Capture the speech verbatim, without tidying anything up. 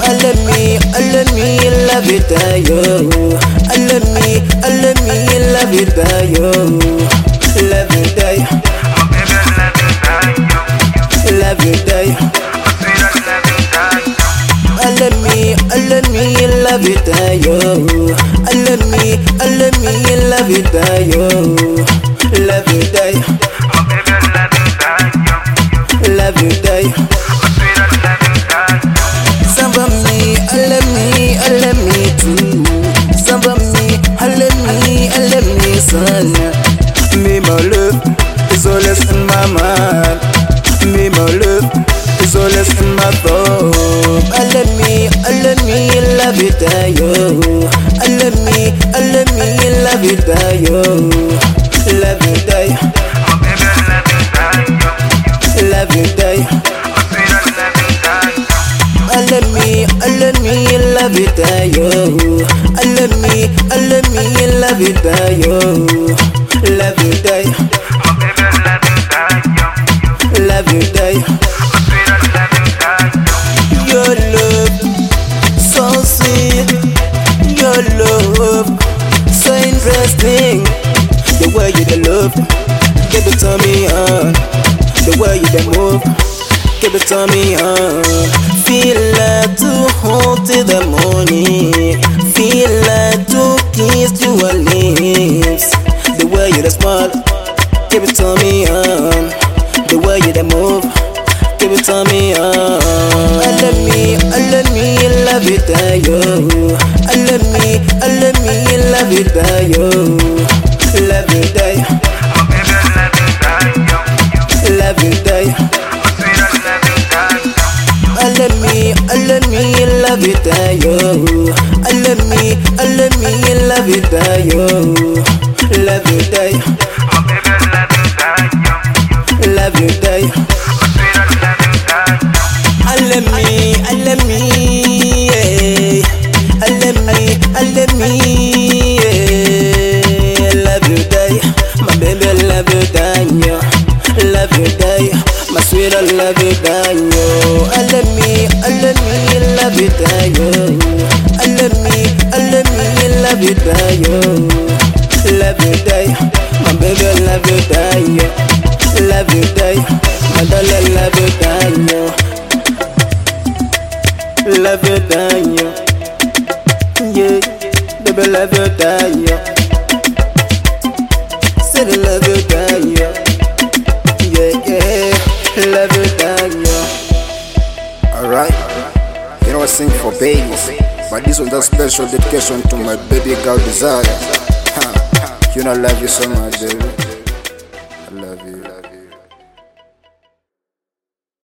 I love me, I love me, love it, yo. I love me, I love me, love it, yo. Love it, yo. Love it, yo. I love me, I love me, love it, yo. I love me, I love me, love it, yo. Love it, yo. Love it, yo. Some of me, I love me, I love me too. Some of me, I love me, I love me, son. Me, my love is always in my mind. Me, my love is always in my thought. I love me, I love me, love it, yo. I love me, I love me, love it, yo. Love it, yo. Love it, yo. I love me, I love me, love it, yo. I love me, I love me, love it, yo. Love it, yo. Love it, yo. Your love, so sweet. Your love, so interesting. The way you the love, give it to me on. The way you the move, give it to me on. Feel like to hold till the morning. Feel like to kiss your lips. The way you the smile, give it to me on. The way you the move, give it to me on. I love me, I love me, love it, yo. I love me, I love me, love it, yo. Love it, yo. Love it, yo. I love me, I love me, love it, yo. I love me, I love me, love it, yo. Love it, yo. Love it, yo. I love me, I love me, yeah. I love me, I love me, yeah. Love it, yo. My baby, love it, yo. Love it, yo. My sweet, I love it, yo. I love me, I love me, love it, yo. I love me, I love me, love it, yo. Love it, yo. My baby, love it, yo. Love it, yo. My darling, love it, yo. Love it, yo. Yeah, baby, love it, yo. Say the love it, yo. Yeah, yeah. Love it, yo. Alright, you know I sing for babies, but this one's a special dedication to my baby girl Desire. You know I love you so much, baby. I love you.